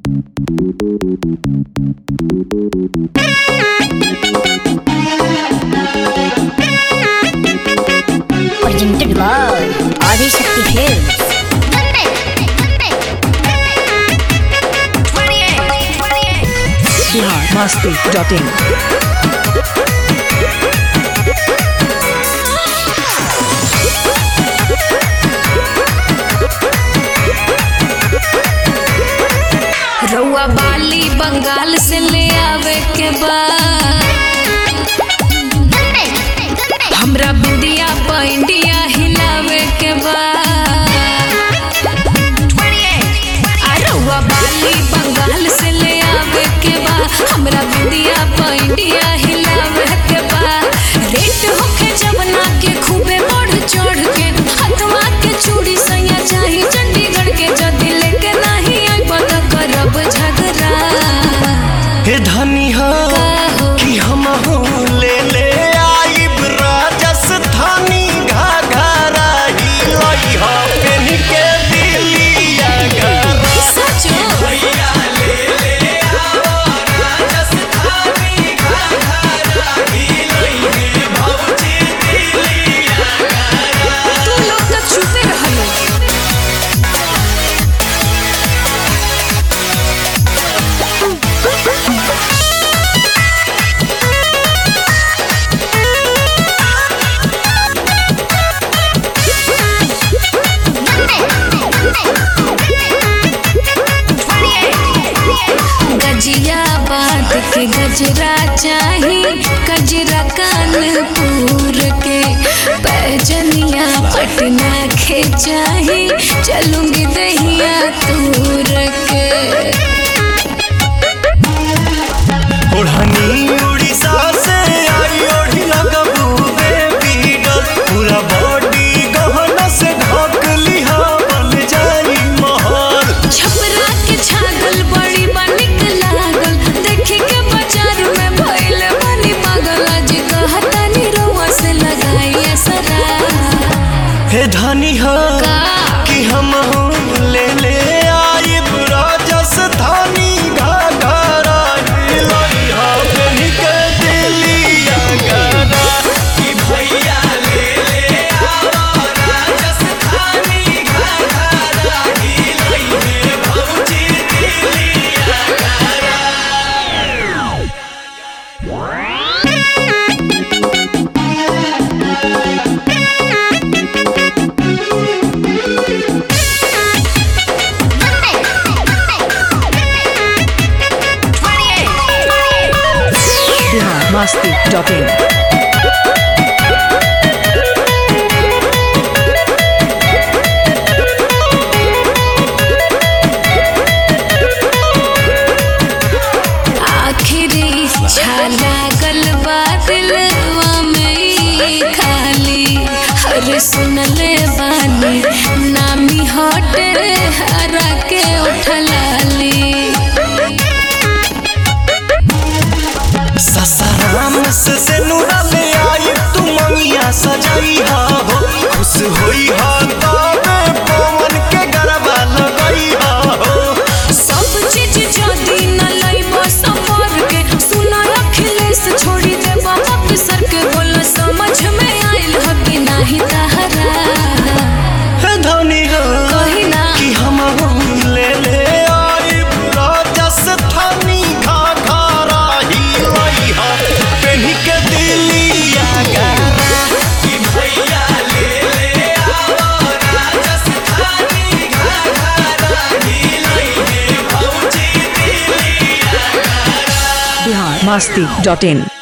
Presented by Adi Shakti Films. biharmasti.in रउआ बाली बंगाल से ले आवे के बाद हमरा बिंदिया इंडिया हिलावे के बाद रउआ बाली बंगाल से ले आवे के बाद हमरा बिंदिया इंडिया हिलावे के बाद रेट होके जवना के खूबे बढ़ चढ़ के हथवा के चूड़ी सैया चाही चंडीगढ़ के जदी लेके नहीं आई बता करब झगड़ा हे धनी हो कि हम ले ले आइब राजस्थानी घाघरा हिलई हो पेन के दिलिया घरा सचो भैया ले ले आओ राजस्थानी घाघरा हिलई हे भौजी दिलिया घरा तू लोग तो छुपे रहलो गजिया बात के गजरा चाही गजरा कानपुर के पैजनिया पटना के चाही चलूंगी दहिया तूर के ओढ़नी उड़ीसा से आई ओढ़ी लगबू बेबी डॉल पूरा बॉडी गहना से ढक लिहा बन जाई महल छपरा के छागल बड़ी बनिक लागल देखे के बाजार में भइल बनी पागल आज कहता नी रउआ से लगाई असरा हे धनी हो कि हम ले ले आइब राजस्थानी घाघरा हिलई हो पेन के दिलिया घरा कि भैया ले ले आओ राजस्थानी घाघरा हिलई हे भौजी दिलिया घरा biharmasti.in आखिरी छाला गलबा दिलवा में ई खाली हर सुनले बानी नामी हटे हरा के उठलाली ससराम से नूरा ले आई तू मंगिया सजाई हा हो खुश होई हा तबे पवन के गरबा लगई हा हो सब चीज जदी न लइबो सफर के सुना अखिलेश छोड़ी देबा अफसर के बोला समझ में आइल ह कि नाही तहरा हे धनी हो कही ना कि हम ले ले आई राजस्थानी घाघरा हिलई हा पेन के दिलिया घरा कि भैया ले ले आओ राजस्थानी घाघरा हिलई हे भौजी दिलिया घरा biharmasti.in